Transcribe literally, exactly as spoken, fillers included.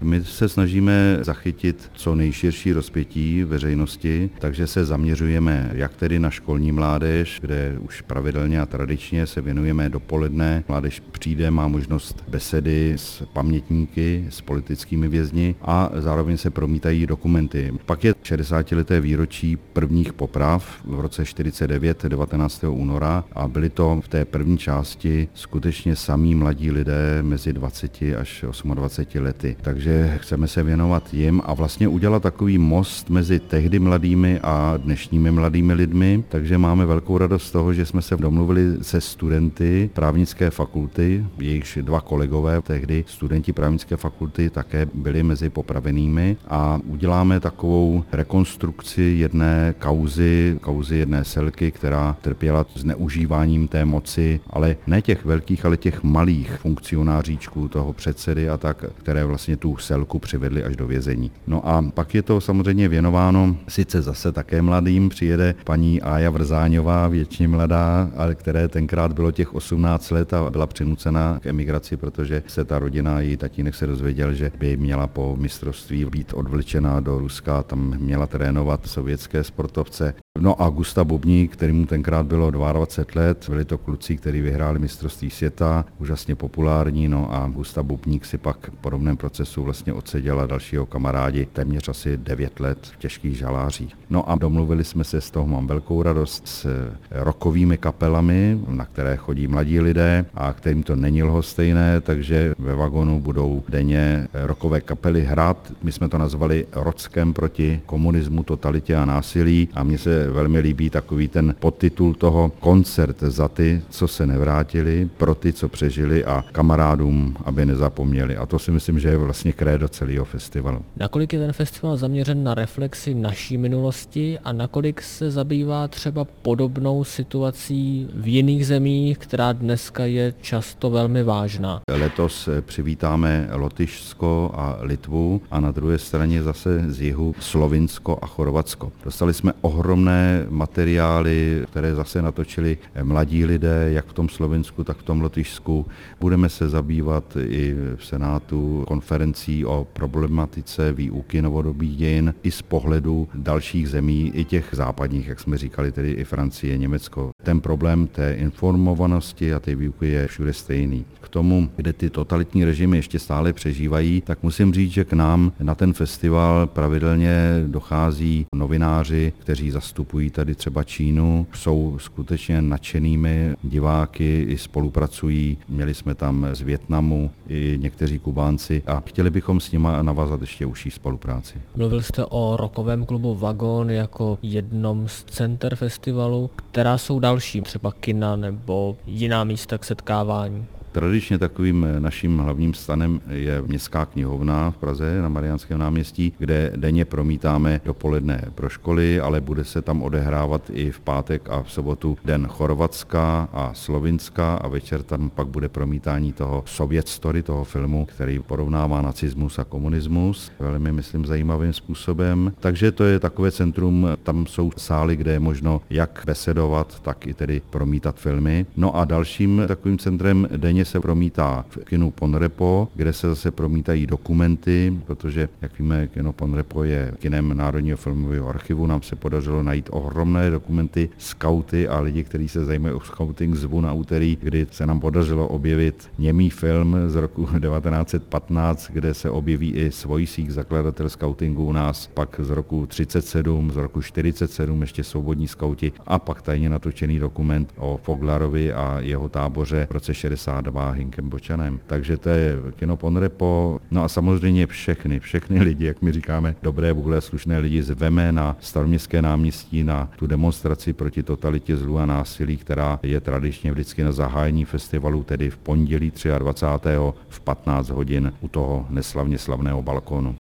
My se snažíme zachytit co nejširší rozpětí veřejnosti, takže se zaměřujeme jak tedy na školní mládež, kde už pravidelně a tradičně se věnujeme dopoledne. Mládež přijde, má možnost besedy s pamětníky, s politickými vězni a zároveň se promítají dokumenty. Pak je šedesátileté výročí prvních poprav v roce čtyřicet devět, devatenáctého února a byly to v té první části skutečně samí mladí lidé mezi dvaceti až dvaceti osmi lety. Takže chceme se věnovat jim a vlastně udělat takový most mezi tehdy mladými a dnešními mladými lidmi. Takže máme velkou radost z toho, že jsme se domluvili se studenty právnické fakulty, jejichž dva kolegové, tehdy studenti právnické fakulty také byli mezi popravenými a uděláme takovou rekonstrukci jedné kauzy, kauzy jedné selky, která trpěla zneužíváním té moci, ale ne těch velkých, ale těch malých funkcionáříčků toho předsedy a tak, které vlastně tu selku přivedli až do vězení. No a pak je to samozřejmě věnováno sice zase také mladým, přijede paní Ája Vrzáňová, věčně mladá, ale které tenkrát bylo těch osmnáct let a byla přinucena k emigraci, protože se ta rodina, její tatínek se dozvěděl, že by měla po mistrovství být odvlečena do Ruska, tam měla trénovat sovětské sportovce. No a Gustav Bubník, kterému tenkrát bylo dvacet dva let, byli to kluci, kteří vyhráli mistrovství světa, úžasně populární, no a Gustav Bubník si pak v podobném procesu vlastně odseděl a dalšího kamarádi téměř asi devět let v těžkých žalářích. No a domluvili jsme se, z toho mám velkou radost, s rockovými kapelami, na které chodí mladí lidé a kterým to není lhostejné, takže ve vagonu budou denně rockové kapely hrát. My jsme to nazvali Rockem proti komunismu, totalitě a násilí a mně se velmi líbí takový ten podtitul toho koncert za ty, co se nevrátili, pro ty, co přežili a kamarádům, aby nezapomněli. A to si myslím, že je vlastně krédo celého festivalu. Nakolik je ten festival zaměřen na reflexi naší minulosti a nakolik se zabývá třeba podobnou situací v jiných zemích, která dneska je často velmi vážná? Letos přivítáme Lotyšsko a Litvu a na druhé straně zase z jihu Slovinsko a Chorvatsko. Dostali jsme ohromné materiály, které zase natočili mladí lidé, jak v tom Slovinsku, tak v tom Lotyšsku. Budeme se zabývat i v Senátu konferencí o problematice výuky novodobých dějin i z pohledu dalších zemí, i těch západních, jak jsme říkali, tedy i Francie, Německo. Ten problém té informovanosti a té výuky je všude stejný. K tomu, kde ty totalitní režimy ještě stále přežívají, tak musím říct, že k nám na ten festival pravidelně dochází novináři, kteří zastupují tady třeba Čínu, jsou skutečně nadšenými diváky, i spolupracují. Měli jsme tam z Vietnamu i někteří Kubánci a chtěli bychom s nimi navázat ještě užší spolupráci. Mluvil jste o rockovém klubu Vagon jako jednom z center festivalu. Která jsou další, třeba kina nebo jiná místa k setkávání? Tradičně takovým naším hlavním stanem je Městská knihovna v Praze na Mariánském náměstí, kde denně promítáme dopoledne pro školy, ale bude se tam odehrávat i v pátek a v sobotu den Chorvatska a Slovinska a večer tam pak bude promítání toho Sovět Story, toho filmu, který porovnává nacismus a komunismus, velmi myslím zajímavým způsobem. Takže to je takové centrum, tam jsou sály, kde je možno jak besedovat, tak i tedy promítat filmy. No a dalším takovým centrem denně se promítá v kinu Ponrepo, kde se zase promítají dokumenty, protože, jak víme, kino Ponrepo je kinem Národního filmového archivu. Nám se podařilo najít ohromné dokumenty, skauty a lidi, kteří se zajímají o skauting, zvu na úterý, kdy se nám podařilo objevit němý film z roku devatenáct set patnáct, kde se objeví i Svojsík, zakladatel skautingu u nás, pak z roku třicet sedm, z roku čtyřicet sedm ještě Svobodní skauti a pak tajně natočený dokument o Foglarovi a jeho táboře v roce šedesát dva Hinkem Bočanem. Takže to je kino Ponrepo. No a samozřejmě všechny, všechny lidi, jak my říkáme, dobré vůle, slušné lidi zveme na Staroměstské náměstí na tu demonstraci proti totalitě, zlu a násilí, která je tradičně vždycky na zahájení festivalu, tedy v pondělí dvacátého třetího v patnáct hodin u toho neslavně slavného balkónu.